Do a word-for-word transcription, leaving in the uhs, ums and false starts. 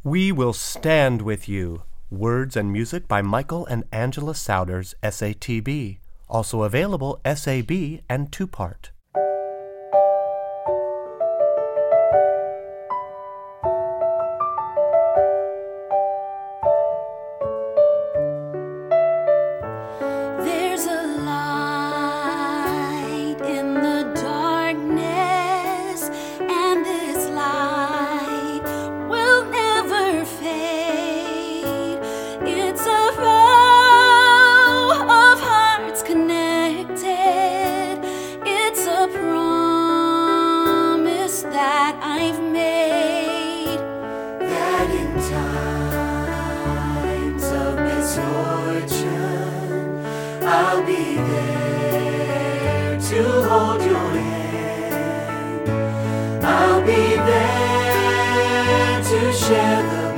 We Will Stand With You. Words and music by Michael and Angela Souders, S A T B. Also available S A B and two-part. There's a light in the darkness, and this light will never fade. It's a row of hearts connected. It's a promise that I've made, that in times of misfortune I'll be there to hold your hand. I'll be there to share the